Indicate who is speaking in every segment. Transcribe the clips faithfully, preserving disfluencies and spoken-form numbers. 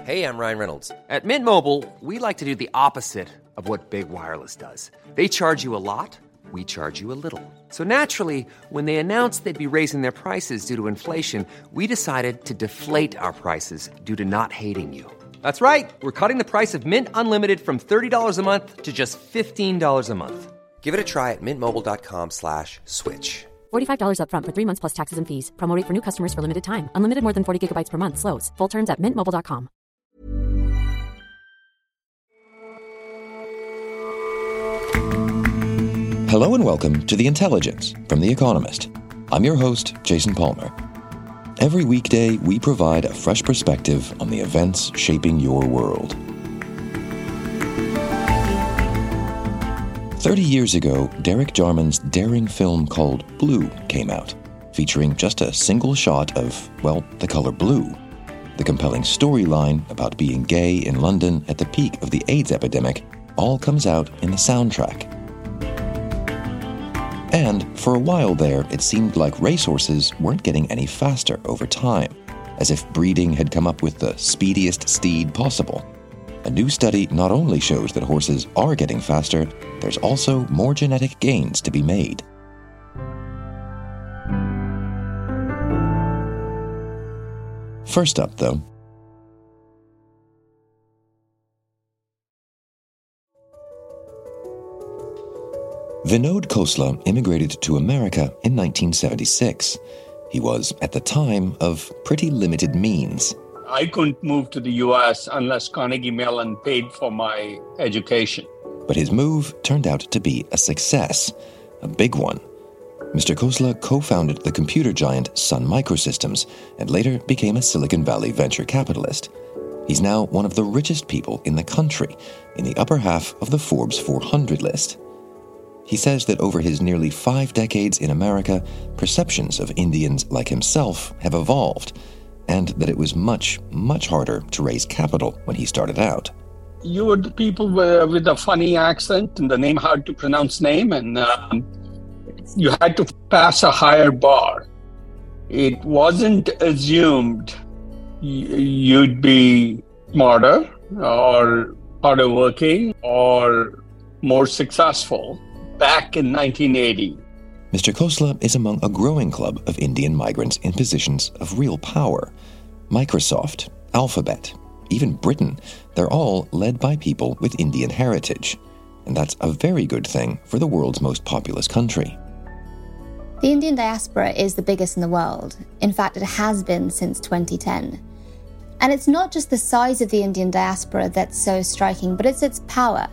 Speaker 1: Hey, I'm Ryan Reynolds. At Mint Mobile, we like to do the opposite of what Big Wireless does. They charge you a lot, we charge you a little. So naturally, when they announced they'd be raising their prices due to inflation, we decided to deflate our prices due to not hating you. That's right. We're cutting the price of Mint Unlimited from thirty dollars a month to just fifteen dollars a month. Give it a try at mintmobile.com slash switch.
Speaker 2: forty-five dollars up front for three months plus taxes and fees. Promo rate for new customers for limited time. Unlimited more than forty gigabytes per month. Slows full terms at mint mobile dot com.
Speaker 3: Hello and welcome to The Intelligence from The Economist. I'm your host, Jason Palmer. Every weekday, we provide a fresh perspective on the events shaping your world. Thirty years ago, Derek Jarman's daring film called Blue came out, featuring just a single shot of, well, the color blue. The compelling storyline about being gay in London at the peak of the AIDS epidemic all comes out in the soundtrack. And for a while there, it seemed like racehorses weren't getting any faster over time, as if breeding had come up with the speediest steed possible. A new study not only shows that horses are getting faster, there's also more genetic gains to be made. First up, though, Vinod Khosla immigrated to America in nineteen seventy-six. He was, at the time, of pretty limited means.
Speaker 4: I couldn't move to the U S unless Carnegie Mellon paid for my education.
Speaker 3: But his move turned out to be a success, a big one. Mister Khosla co-founded the computer giant Sun Microsystems and later became a Silicon Valley venture capitalist. He's now one of the richest people in the country, in the upper half of the Forbes four hundred list. He says that over his nearly five decades in America, perceptions of Indians like himself have evolved, and that it was much, much harder to raise capital when he started out.
Speaker 4: You were the people with a funny accent and the name hard to pronounce name, and um, you had to pass a higher bar. It wasn't assumed you'd be smarter or harder working or more successful back in nineteen eighty.
Speaker 3: Mister Khosla is among a growing club of Indian migrants in positions of real power. Microsoft, Alphabet, even Britain, they're all led by people with Indian heritage. And that's a very good thing for the world's most populous country.
Speaker 5: The Indian diaspora is the biggest in the world. In fact, it has been since twenty ten. And it's not just the size of the Indian diaspora that's so striking, but it's its power.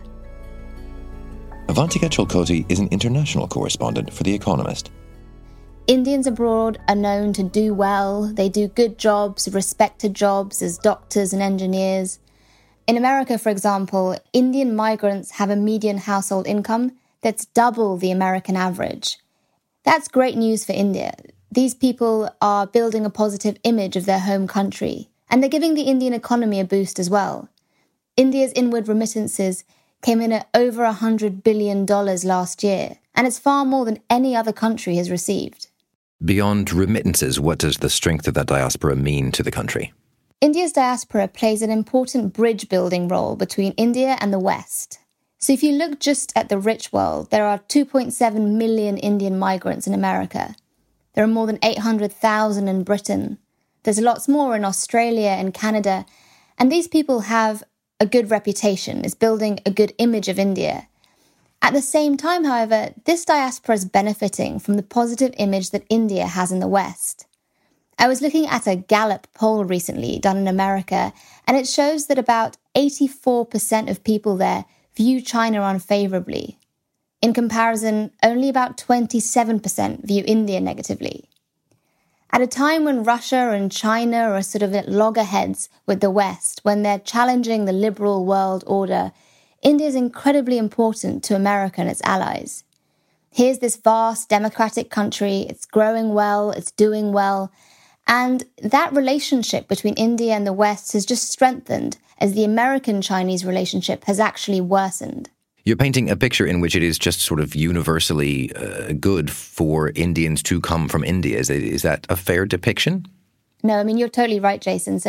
Speaker 3: Avantika Cholkoti is an international correspondent for The Economist.
Speaker 5: Indians abroad are known to do well. They do good jobs, respected jobs as doctors and engineers. In America, for example, Indian migrants have a median household income that's double the American average. That's great news for India. These people are building a positive image of their home country, and they're giving the Indian economy a boost as well. India's inward remittances came in at over one hundred billion dollars last year, and it's far more than any other country has received.
Speaker 3: Beyond remittances, what does the strength of that diaspora mean to the country?
Speaker 5: India's diaspora plays an important bridge-building role between India and the West. So if you look just at the rich world, there are two point seven million Indian migrants in America. There are more than eight hundred thousand in Britain. There's lots more in Australia and Canada, and these people have a good reputation, is building a good image of India. At the same time, however, this diaspora is benefiting from the positive image that India has in the West. I was looking at a Gallup poll recently done in America, and it shows that about eighty-four percent of people there view China unfavorably. In comparison, only about twenty-seven percent view India negatively. At a time when Russia and China are sort of at loggerheads with the West, when they're challenging the liberal world order, India is incredibly important to America and its allies. Here's this vast democratic country, it's growing well, it's doing well, and that relationship between India and the West has just strengthened as the American-Chinese relationship has actually worsened.
Speaker 3: You're painting a picture in which it is just sort of universally uh, good for Indians to come from India. Is, is that a fair depiction?
Speaker 5: No, I mean, you're totally right, Jason. So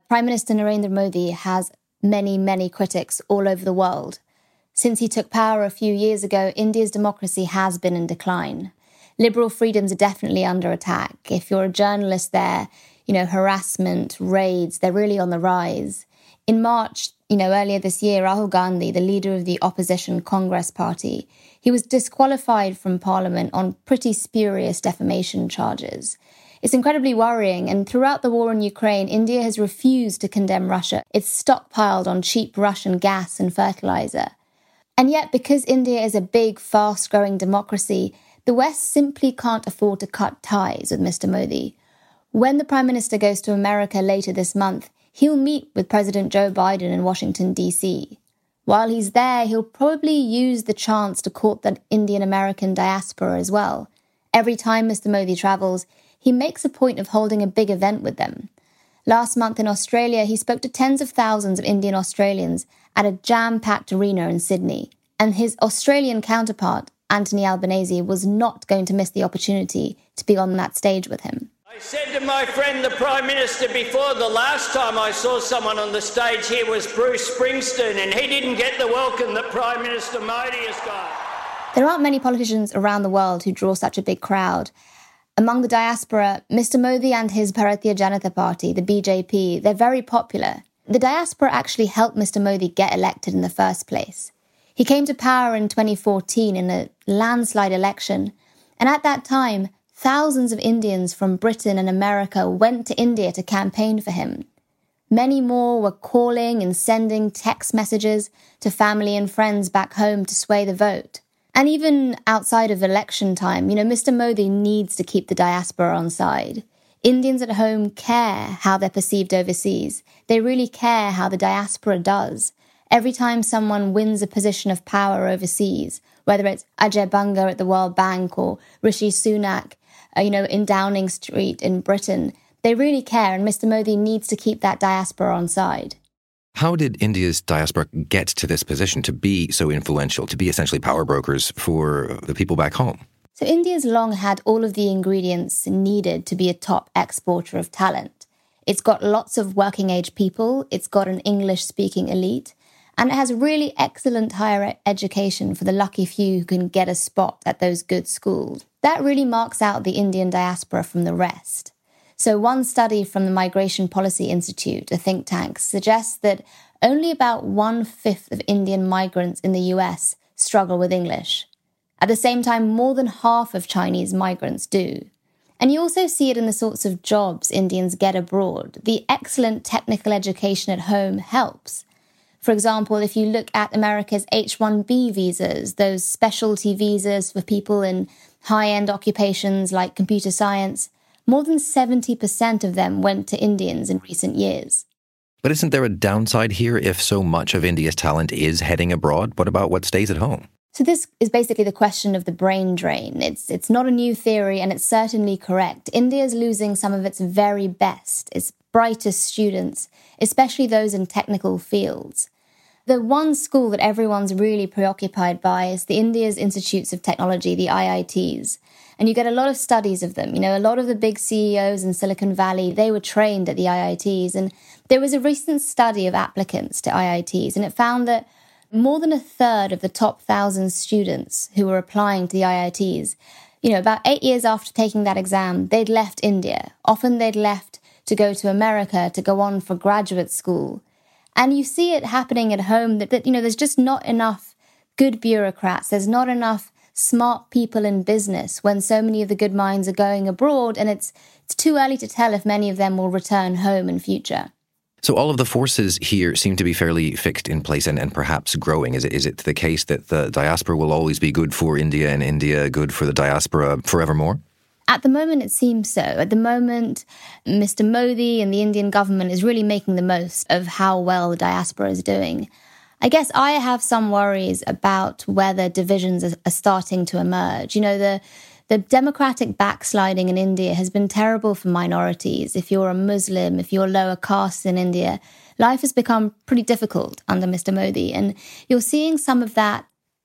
Speaker 5: Prime Minister Narendra Modi has many, many critics all over the world. Since he took power a few years ago, India's democracy has been in decline. Liberal freedoms are definitely under attack. If you're a journalist there, you know, harassment, raids, they're really on the rise. In March, you know, earlier this year, Rahul Gandhi, the leader of the opposition Congress party, he was disqualified from parliament on pretty spurious defamation charges. It's incredibly worrying, and throughout the war in Ukraine, India has refused to condemn Russia. It's stockpiled on cheap Russian gas and fertilizer. And yet, because India is a big, fast-growing democracy, the West simply can't afford to cut ties with Mister Modi. When the Prime Minister goes to America later this month, he'll meet with President Joe Biden in Washington, D C. While he's there, he'll probably use the chance to court the Indian-American diaspora as well. Every time Mister Modi travels, he makes a point of holding a big event with them. Last month in Australia, he spoke to tens of thousands of Indian Australians at a jam-packed arena in Sydney, and his Australian counterpart, Anthony Albanese, was not going to miss the opportunity to be on that stage with him.
Speaker 6: I said to my friend, the Prime Minister, before, the last time I saw someone on the stage here was Bruce Springsteen, and he didn't get the welcome that Prime Minister Modi has got.
Speaker 5: There aren't many politicians around the world who draw such a big crowd. Among the diaspora, Mister Modi and his Bharatiya Janata Party, the B J P, they're very popular. The diaspora actually helped Mister Modi get elected in the first place. He came to power in twenty fourteen in a landslide election, and at that time, thousands of Indians from Britain and America went to India to campaign for him. Many more were calling and sending text messages to family and friends back home to sway the vote. And even outside of election time, you know, Mister Modi needs to keep the diaspora on side. Indians at home care how they're perceived overseas. They really care how the diaspora does. Every time someone wins a position of power overseas, whether it's Ajay Banga at the World Bank or Rishi Sunak, uh, you know, in Downing Street in Britain, they really care, and Mister Modi needs to keep that diaspora on side.
Speaker 3: How did India's diaspora get to this position, to be so influential, to be essentially power brokers for the people back home?
Speaker 5: So India's long had all of the ingredients needed to be a top exporter of talent. It's got lots of working-age people, it's got an English-speaking elite, and it has really excellent higher education for the lucky few who can get a spot at those good schools. That really marks out the Indian diaspora from the rest. So one study from the Migration Policy Institute, a think tank, suggests that only about one-fifth of Indian migrants in the U S struggle with English. At the same time, more than half of Chinese migrants do. And you also see it in the sorts of jobs Indians get abroad. The excellent technical education at home helps. For example, if you look at America's H one B visas, those specialty visas for people in high-end occupations like computer science, more than seventy percent of them went to Indians in recent years.
Speaker 3: But isn't there a downside here if so much of India's talent is heading abroad? What about what stays at home?
Speaker 5: So this is basically the question of the brain drain. It's it's not a new theory, and it's certainly correct. India is losing some of its very best, its brightest students, especially those in technical fields. The one school that everyone's really preoccupied by is the India's Institutes of Technology, the I I Ts. And you get a lot of studies of them. You know, a lot of the big C E Os in Silicon Valley, they were trained at the I I Ts. And there was a recent study of applicants to I I Ts, and it found that more than a third of the top thousand students who were applying to the I I Ts, you know, about eight years after taking that exam, they'd left India. Often they'd left to go to America, to go on for graduate school. And you see it happening at home that, that, you know, there's just not enough good bureaucrats. There's not enough smart people in business when so many of the good minds are going abroad, and it's it's too early to tell if many of them will return home in future.
Speaker 3: So all of the forces here seem to be fairly fixed in place and, and perhaps growing. Is it, is it the case that the diaspora will always be good for India and India good for the diaspora forevermore?
Speaker 5: At the moment, it seems so. At the moment, Mister Modi and the Indian government is really making the most of how well the diaspora is doing. I guess I have some worries about whether divisions are starting to emerge. You know, the the democratic backsliding in India has been terrible for minorities. If you're a Muslim, if you're lower caste in India, life has become pretty difficult under Mister Modi. And you're seeing some of that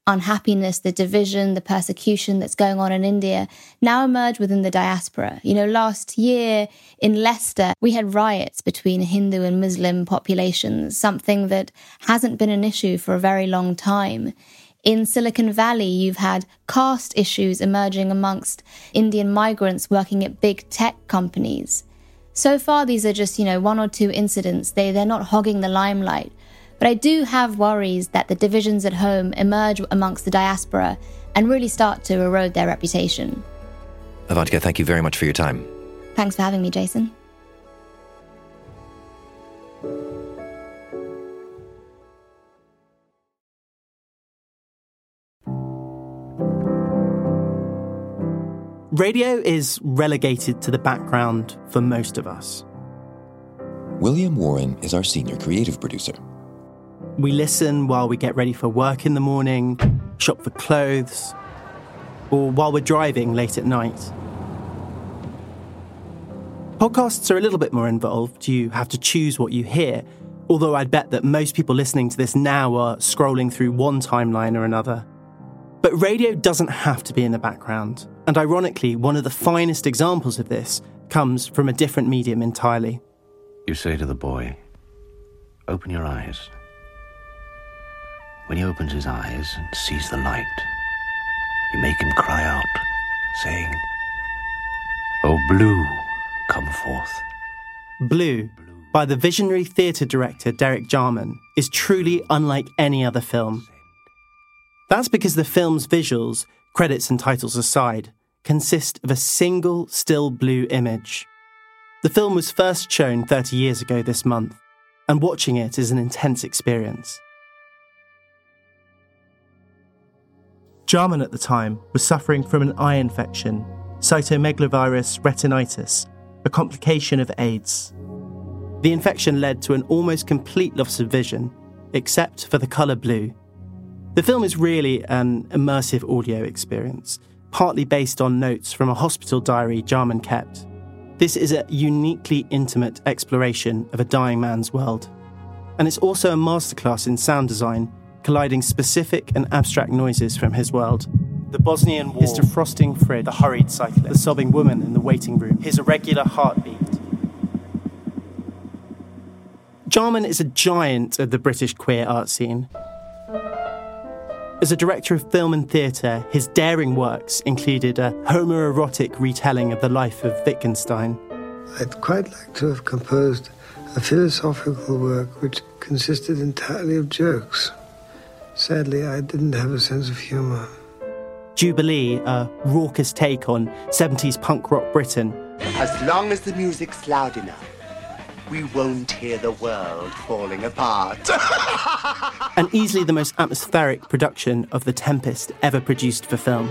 Speaker 5: unhappiness, the division, the persecution that's going on in India now emerge within the diaspora. You know, last year in Leicester, we had riots between Hindu and Muslim populations, something that hasn't been an issue for a very long time. In Silicon Valley, you've had caste issues emerging amongst Indian migrants working at big tech companies. So far, these are just, you know, one or two incidents. They, they're not hogging the limelight. But I do have worries that the divisions at home emerge amongst the diaspora and really start to erode their reputation.
Speaker 3: Avantika, thank you very much for your time.
Speaker 5: Thanks for having me, Jason.
Speaker 7: Radio is relegated to the background for most of us.
Speaker 3: William Warren is our senior creative producer.
Speaker 7: We listen while we get ready for work in the morning, shop for clothes, or while we're driving late at night. Podcasts are a little bit more involved. You have to choose what you hear, although I'd bet that most people listening to this now are scrolling through one timeline or another. But radio doesn't have to be in the background, and ironically, one of the finest examples of this comes from a different medium entirely.
Speaker 8: You say to the boy, "Open your eyes." When he opens his eyes and sees the light, you make him cry out, saying, "Oh, Blue, come forth."
Speaker 7: Blue, by the visionary theatre director Derek Jarman, is truly unlike any other film. That's because the film's visuals, credits and titles aside, consist of a single still blue image. The film was first shown thirty years ago this month, and watching it is an intense experience. Jarman at the time was suffering from an eye infection, cytomegalovirus retinitis, a complication of AIDS. The infection led to an almost complete loss of vision, except for the colour blue. The film is really an immersive audio experience, partly based on notes from a hospital diary Jarman kept. This is a uniquely intimate exploration of a dying man's world. And it's also a masterclass in sound design, colliding specific and abstract noises from his world. The Bosnian War, his defrosting fridge, the hurried cyclist, the sobbing woman in the waiting room, his irregular heartbeat. Jarman is a giant of the British queer art scene. As a director of film and theatre, his daring works included a homoerotic retelling of the life of Wittgenstein.
Speaker 9: I'd quite like to have composed a philosophical work which consisted entirely of jokes. Sadly, I didn't have a sense of humour.
Speaker 7: Jubilee, a raucous take on seventies punk rock Britain.
Speaker 10: As long as the music's loud enough, we won't hear the world falling apart.
Speaker 7: And easily the most atmospheric production of The Tempest ever produced for film.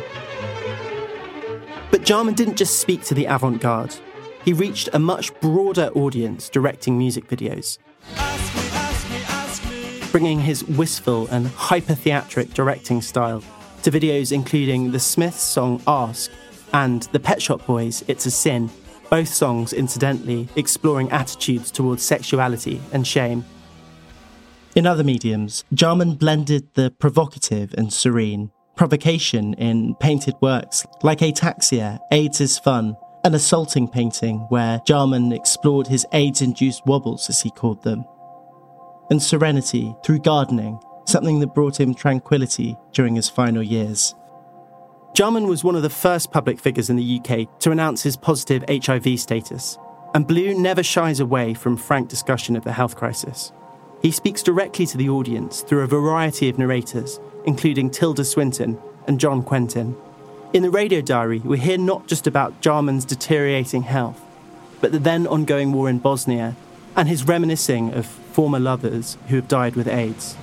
Speaker 7: But Jarman didn't just speak to the avant-garde. He reached a much broader audience directing music videos. Ask me, ask me, ask me. Bringing his wistful and hyper-theatric directing style to videos including the Smiths' song Ask and the Pet Shop Boys' It's a Sin, both songs, incidentally, exploring attitudes towards sexuality and shame. In other mediums, Jarman blended the provocative and serene, provocation in painted works like Ataxia, AIDS is Fun, an assaulting painting where Jarman explored his AIDS-induced wobbles, as he called them, and serenity through gardening, something that brought him tranquility during his final years. Jarman was one of the first public figures in the U K to announce his positive H I V status, and Blue never shies away from frank discussion of the health crisis. He speaks directly to the audience through a variety of narrators, including Tilda Swinton and John Quentin. In the radio diary, we hear not just about Jarman's deteriorating health, but the then ongoing war in Bosnia and his reminiscing of former lovers who have died with AIDS.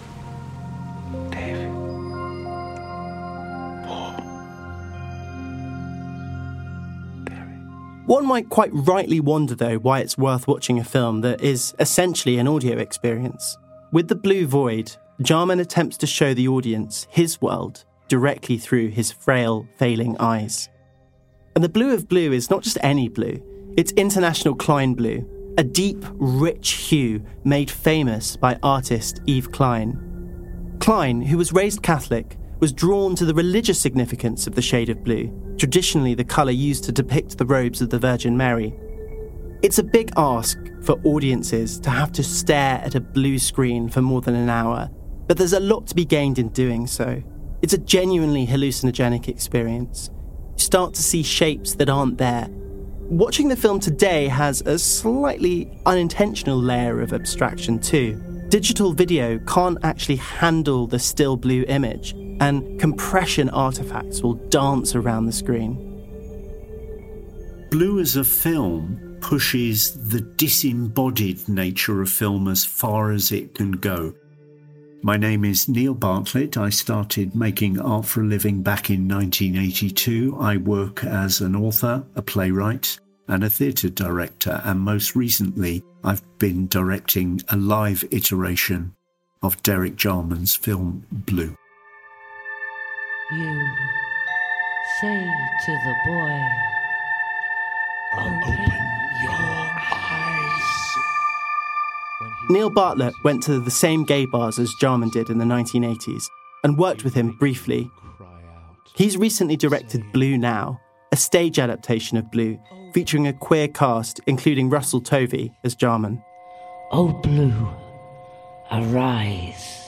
Speaker 7: One might quite rightly wonder, though, why it's worth watching a film that is essentially an audio experience. With The Blue Void, Jarman attempts to show the audience his world directly through his frail, failing eyes. And the blue of blue is not just any blue, it's International Klein blue, a deep, rich hue made famous by artist Yves Klein. Klein, who was raised Catholic, was drawn to the religious significance of the shade of blue, traditionally the colour used to depict the robes of the Virgin Mary. It's a big ask for audiences to have to stare at a blue screen for more than an hour, but there's a lot to be gained in doing so. It's a genuinely hallucinogenic experience. You start to see shapes that aren't there. Watching the film today has a slightly unintentional layer of abstraction too. Digital video can't actually handle the still blue image, and compression artifacts will dance around the screen.
Speaker 11: Blue as a film pushes the disembodied nature of film as far as it can go. My name is Neil Bartlett. I started making art for a living back in nineteen eighty-two. I work as an author, a playwright, and a theatre director, and most recently I've been directing a live iteration of Derek Jarman's film Blue.
Speaker 12: You say to the boy, open, open your eyes.
Speaker 7: Neil Bartlett went to the same gay bars as Jarman did in the nineteen eighties and worked with him briefly. He's recently directed Blue Now, a stage adaptation of Blue, featuring a queer cast, including Russell Tovey as Jarman.
Speaker 12: Oh, Blue, arise.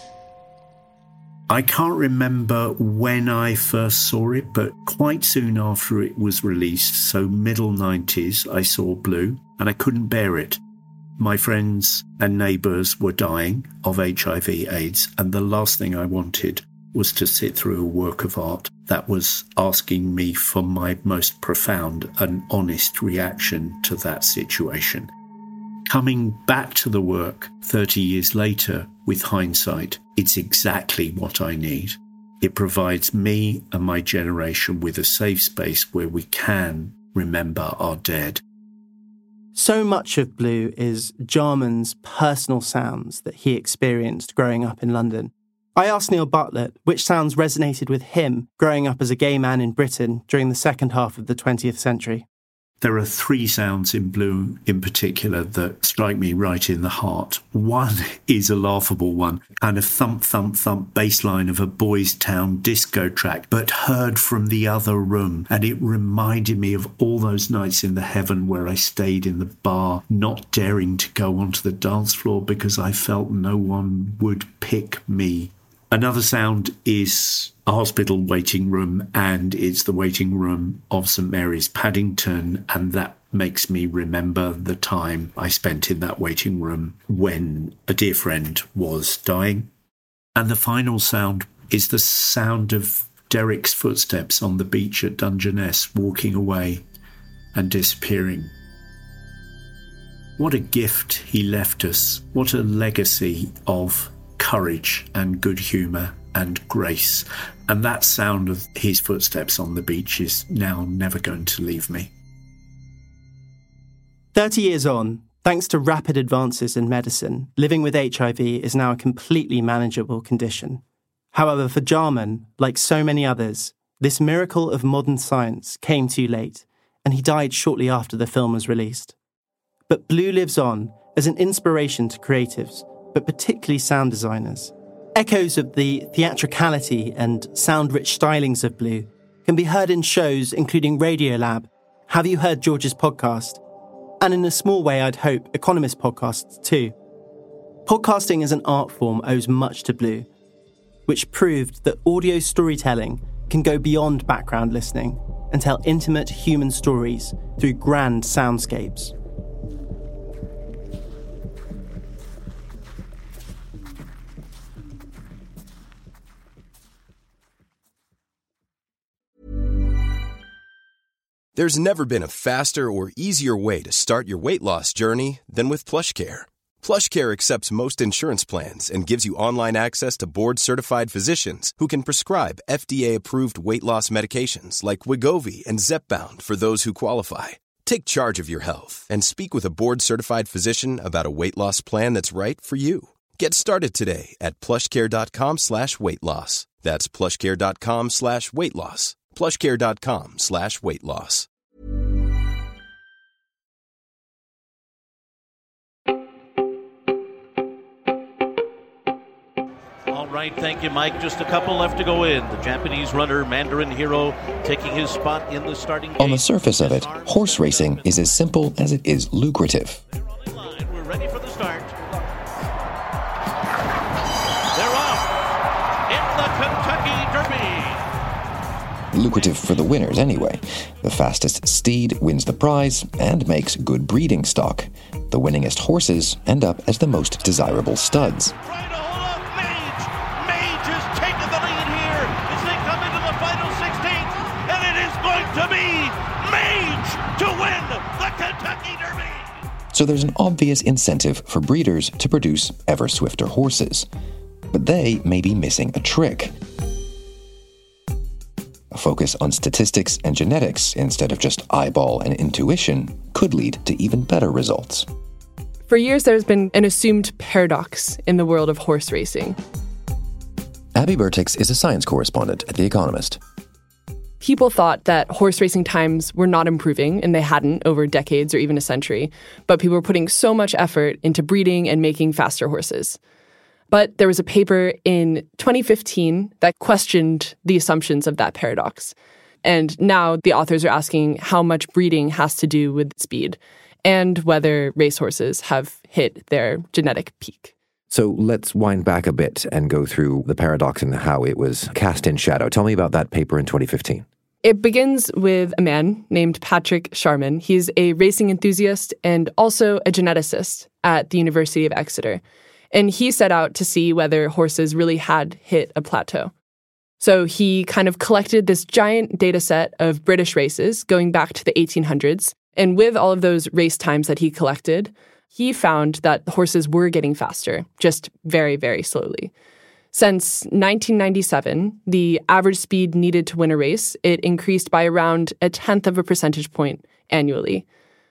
Speaker 11: I can't remember when I first saw it, but quite soon after it was released, so middle nineties, I saw Blue, and I couldn't bear it. My friends and neighbours were dying of H I V AIDS, and the last thing I wanted was to sit through a work of art that was asking me for my most profound and honest reaction to that situation. Coming back to the work thirty years later, with hindsight, it's exactly what I need. It provides me and my generation with a safe space where we can remember our dead.
Speaker 7: So much of Blue is Jarman's personal sounds that he experienced growing up in London. I asked Neil Bartlett which sounds resonated with him growing up as a gay man in Britain during the second half of the twentieth century.
Speaker 11: There are three sounds in Blue in particular that strike me right in the heart. One is a laughable one, kind of thump, thump, thump bass line of a Boys Town disco track, but heard from the other room. And it reminded me of all those nights in the heaven where I stayed in the bar, not daring to go onto the dance floor because I felt no one would pick me. Another sound is a hospital waiting room, and it's the waiting room of St Mary's Paddington, and that makes me remember the time I spent in that waiting room when a dear friend was dying. And the final sound is the sound of Derek's footsteps on the beach at Dungeness, walking away and disappearing. What a gift he left us. What a legacy of courage and good humour and grace. And that sound of his footsteps on the beach is now never going to leave me.
Speaker 7: Thirty years on, thanks to rapid advances in medicine, living with H I V is now a completely manageable condition. However, for Jarman, like so many others, this miracle of modern science came too late, and he died shortly after the film was released. But Blue lives on as an inspiration to creatives, but particularly sound designers. Echoes of the theatricality and sound-rich stylings of Blue can be heard in shows including Radiolab, Have You Heard George's Podcast, and in a small way, I'd hope, Economist podcasts too. Podcasting as an art form owes much to Blue, which proved that audio storytelling can go beyond background listening and tell intimate human stories through grand soundscapes.
Speaker 13: There's never been a faster or easier way to start your weight loss journey than with PlushCare. PlushCare accepts most insurance plans and gives you online access to board-certified physicians who can prescribe F D A-approved weight loss medications like Wegovy and Zepbound for those who qualify. Take charge of your health and speak with a board-certified physician about a weight loss plan that's right for you. Get started today at plushcare.com slash weight loss. That's plushcare.com slash weight loss. plushcare.com slash weight loss.
Speaker 14: All right, thank you, Mike. Just a couple left to go in. The Japanese runner, Mandarin Hero, taking his spot in the starting gate.
Speaker 3: On the surface of it, horse racing is as simple as it is lucrative.
Speaker 14: We're ready for the start. They're off in the Kentucky Derby.
Speaker 3: Lucrative for the winners, anyway. The fastest steed wins the prize and makes good breeding stock. The winningest horses end up as the most desirable studs. So there's an obvious incentive for breeders to produce ever swifter horses. But they may be missing a trick. A focus on statistics and genetics instead of just eyeball and intuition could lead to even better results.
Speaker 15: For years, there's been an assumed paradox in the world of horse racing.
Speaker 3: Abby Bertix is a science correspondent at The Economist.
Speaker 15: People thought that horse racing times were not improving, and they hadn't over decades or even a century, but people were putting so much effort into breeding and making faster horses. But there was a paper in twenty fifteen that questioned the assumptions of that paradox. And now the authors are asking how much breeding has to do with speed and whether racehorses have hit their genetic peak.
Speaker 16: So let's wind back a bit and go through the paradox and how it was cast in shadow. Tell me about that paper in twenty fifteen.
Speaker 15: It begins with a man named Patrick Sharman. He's a racing enthusiast and also a geneticist at the University of Exeter. And he set out to see whether horses really had hit a plateau. So he kind of collected this giant data set of British races going back to the eighteen hundreds. And with all of those race times that he collected, he found that horses were getting faster, just very, very slowly. Since nineteen ninety-seven, the average speed needed to win a race, it increased by around a tenth of a percentage point annually.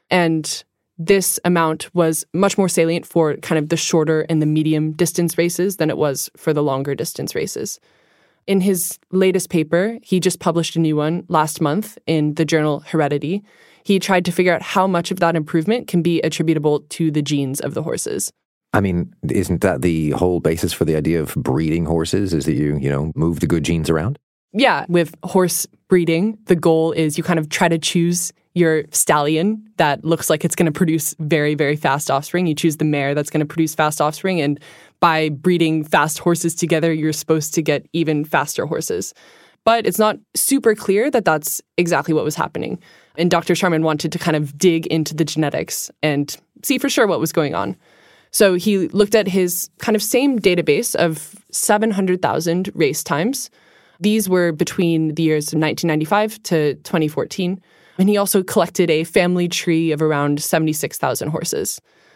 Speaker 15: And this amount was much more salient for kind of the shorter and the medium distance races than it was for the longer distance races. In his latest paper, he just published a new one last month in the journal Heredity. He tried to figure out how much of that improvement can be attributable to the genes of the horses.
Speaker 16: I mean, isn't that the whole basis for the idea of breeding horses, is that you, you know, move the good genes around?
Speaker 15: Yeah, with horse breeding, the goal is you kind of try to choose your stallion that looks like it's going to produce very, very fast offspring. You choose the mare that's going to produce fast offspring. And by breeding fast horses together, you're supposed to get even faster horses. But it's not super clear that that's exactly what was happening. And Doctor Sharman wanted to kind of dig into the genetics and see for sure what was going on. So he looked at his kind of same database of seven hundred thousand race times. These were between the years of nineteen ninety-five to twenty fourteen. And he also collected a family tree of around seventy-six thousand horses.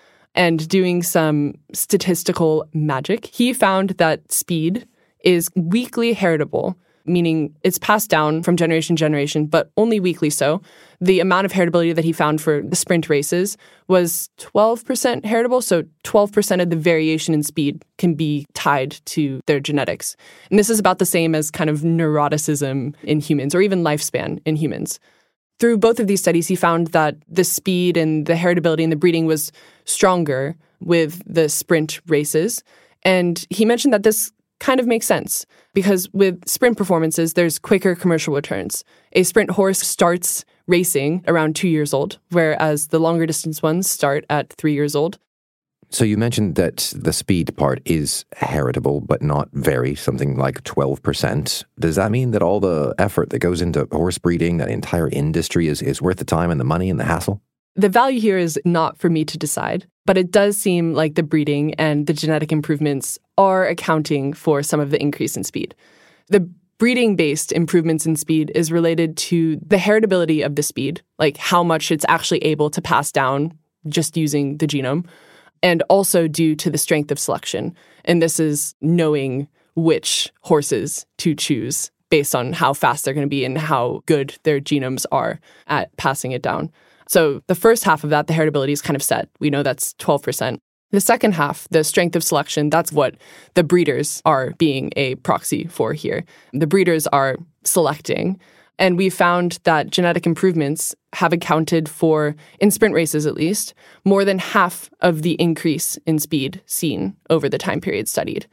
Speaker 15: And doing some statistical magic, he found that speed is weakly heritable, meaning it's passed down from generation to generation, but only weakly so. The amount of heritability that he found for the sprint races was twelve percent heritable, so twelve percent of the variation in speed can be tied to their genetics. And this is about the same as kind of neuroticism in humans, or even lifespan in humans. Through both of these studies, he found that the speed and the heritability and the breeding was stronger with the sprint races. And he mentioned that this kind of makes sense because with sprint performances, there's quicker commercial returns. A sprint horse starts racing around two years old, whereas the longer distance ones start at three years old.
Speaker 16: So you mentioned that the speed part is heritable, but not very, something like twelve percent. Does that mean that all the effort that goes into horse breeding, that entire industry, is, is worth the time and the money and the hassle?
Speaker 15: The value here is not for me to decide, but it does seem like the breeding and the genetic improvements are accounting for some of the increase in speed. The breeding-based improvements in speed is related to the heritability of the speed, like how much it's actually able to pass down just using the genome, and also due to the strength of selection. And this is knowing which horses to choose based on how fast they're going to be and how good their genomes are at passing it down. So the first half of that, the heritability, is kind of set. We know that's twelve percent. The second half, the strength of selection, that's what the breeders are being a proxy for here. The breeders are selecting. And we found that genetic improvements have accounted for, in sprint races at least, more than half of the increase in speed seen over the time period studied.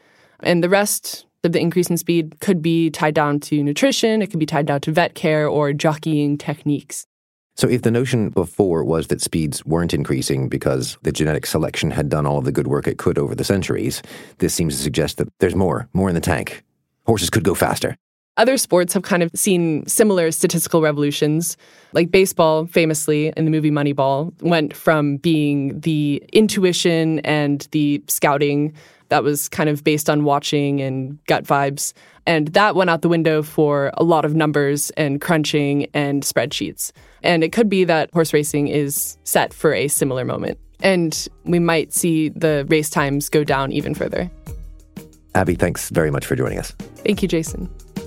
Speaker 15: And the rest of the increase in speed could be tied down to nutrition, it could be tied down to vet care or jockeying techniques.
Speaker 16: So if the notion before was that speeds weren't increasing because the genetic selection had done all of the good work it could over the centuries, this seems to suggest that there's more, more in the tank. Horses could go faster.
Speaker 15: Other sports have kind of seen similar statistical revolutions. Like baseball, famously, in the movie Moneyball, went from being the intuition and the scouting that was kind of based on watching and gut vibes. And that went out the window for a lot of numbers and crunching and spreadsheets. And it could be that horse racing is set for a similar moment. And we might see the race times go down even further.
Speaker 16: Abby, thanks very much for joining us.
Speaker 15: Thank you, Jason.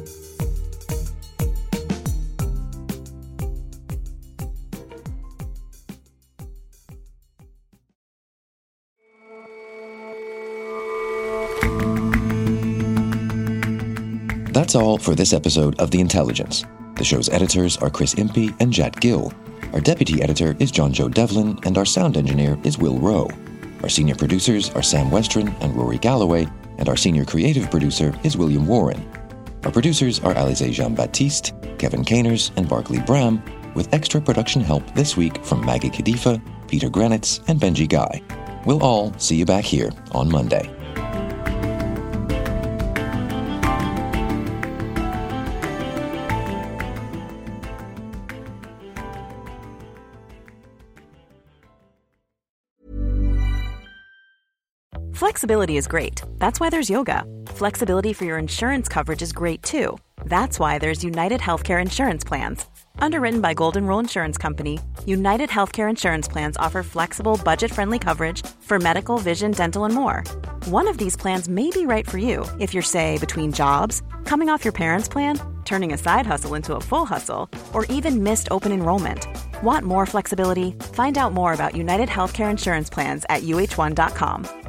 Speaker 3: That's all for this episode of The Intelligence. The show's editors are Chris Impey and Jet Gill. Our deputy editor is John Joe Devlin, and our sound engineer is Will Rowe. Our senior producers are Sam Westron and Rory Galloway, and our senior creative producer is William Warren. Our producers are Alizé Jean-Baptiste, Kevin Caners, and Barclay Bram, with extra production help this week from Maggie Kadifa, Peter Granitz, and Benji Guy. We'll all see you back here on Monday.
Speaker 17: Flexibility is great. That's why there's yoga. Flexibility for your insurance coverage is great too. That's why there's United Healthcare Insurance Plans. Underwritten by Golden Rule Insurance Company, United Healthcare Insurance Plans offer flexible, budget-friendly coverage for medical, vision, dental, and more. One of these plans may be right for you if you're, say, between jobs, coming off your parents' plan, turning a side hustle into a full hustle, or even missed open enrollment. Want more flexibility? Find out more about United Healthcare Insurance Plans at U H one dot com.